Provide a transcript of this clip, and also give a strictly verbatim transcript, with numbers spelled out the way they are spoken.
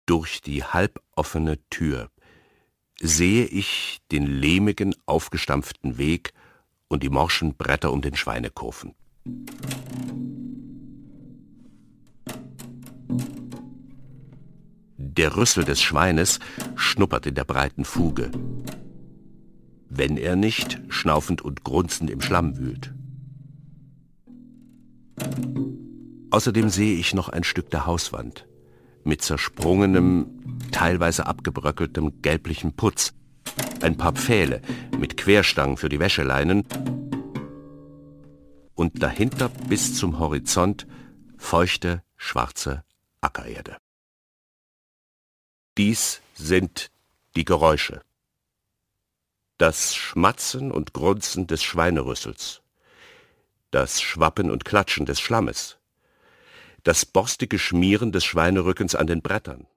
Durch die halboffene Tür sehe ich den lehmigen, aufgestampften Weg und die morschen Bretter um den Schweinekofen. Der Rüssel des Schweines schnuppert in der breiten Fuge, wenn er nicht schnaufend und grunzend im Schlamm wühlt. Außerdem sehe ich noch ein Stück der Hauswand mit zersprungenem, teilweise abgebröckeltem gelblichem Putz, ein paar Pfähle mit Querstangen für die Wäscheleinen und dahinter bis zum Horizont feuchte, schwarze Ackererde. Dies sind die Geräusche. Das Schmatzen und Grunzen des Schweinerüssels, das Schwappen und Klatschen des Schlammes, das borstige Schmieren des Schweinerückens an den Brettern.